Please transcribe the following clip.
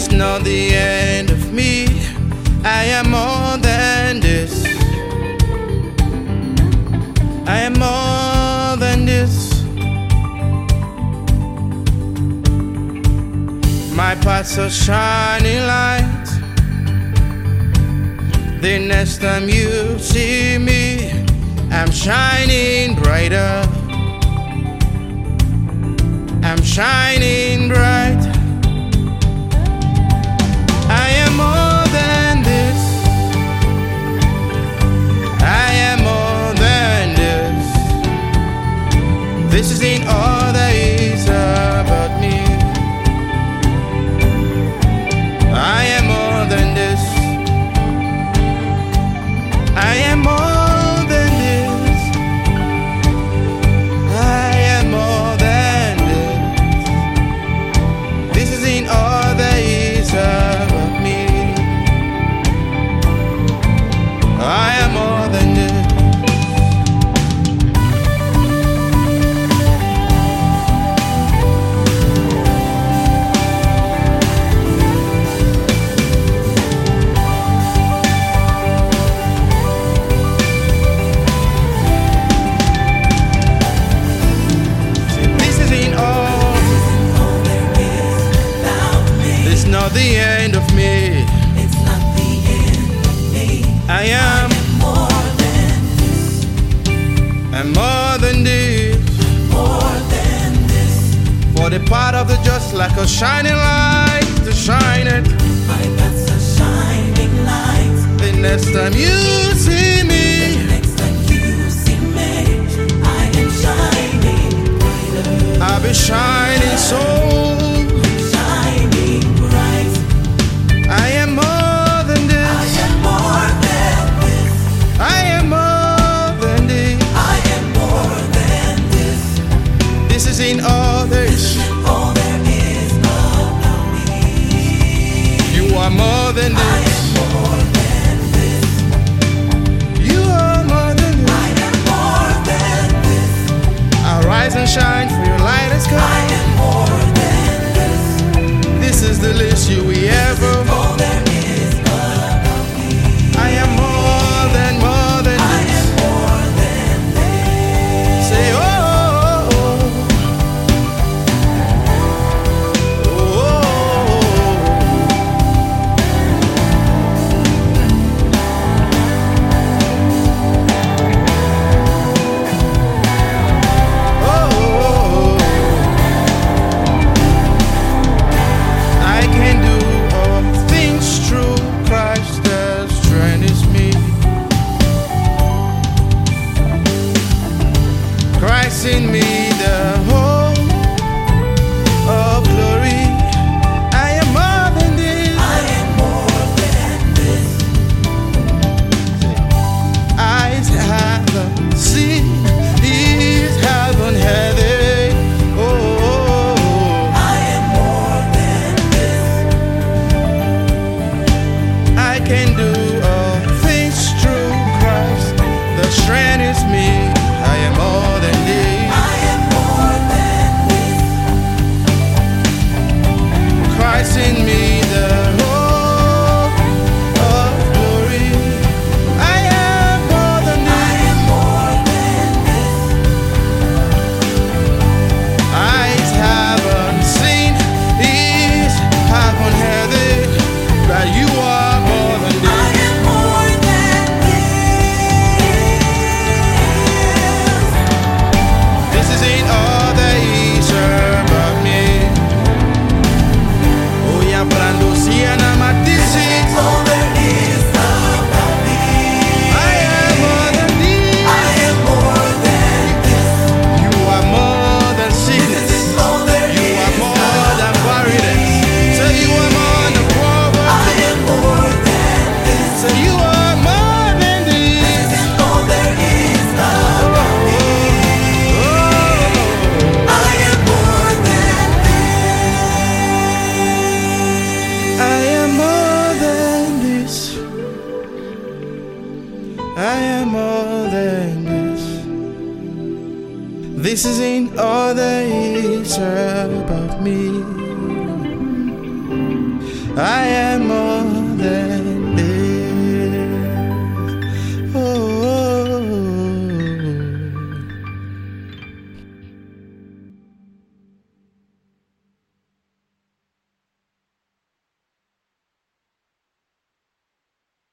It's not the end of me. I am more than this. I am more than this. My path's a shining light. The next time you see me, I'm shining brighter. I'm shining bright. I am more than this. I am more than this. This isn't all there is about me. I am more than this. I am more than this. I am more than this. This isn't all there is about me. I am more than this. Not the end of me. It's not the end of me. I am more than this. I'm more than this. More than this. For the path of the just like a shining light to shine it. My path's a shining light. The next time you see me, The next time you see me, I am shining brighter. I'll be shining so. Shining bright. I am more than this. I am more than this. I am more than this. I am more than this. This isn't all there is. All there is about me. You are more than I this. am more than this. You are more than this. I am more than this. I'll rise and shine for your light has I come. am more than this. This is the least you will ever. All there is about me. I am more than I this. am more than this. Say oh, oh, oh, oh. I can do all things through Christ that strengthens me. Christ in me, the hope of glory. I am more than this. I am more than this. Eyes haven't seen, ears haven't heard it. Oh, oh, oh. I am more than this. I can do all things through Christ that strengthens me. I am more than this. I am more than this. Christ in me, the hope of glory. I am more than I this. am more than this. Eyes haven't seen, ears haven't heard it, but you are more than I this. am more than this. This isn't all there is about me. Oh yeah, Brando, Sienna, Matisse. All there is about me. I am more than this. I am more than this. You are more than sickness. All there You is are more than barrenness. So you are more than I poverty. am more than this. So you are more than this. All there is about me. Oh, I am more than I am more than this. I am more than this. This isn't all there is about me. I am more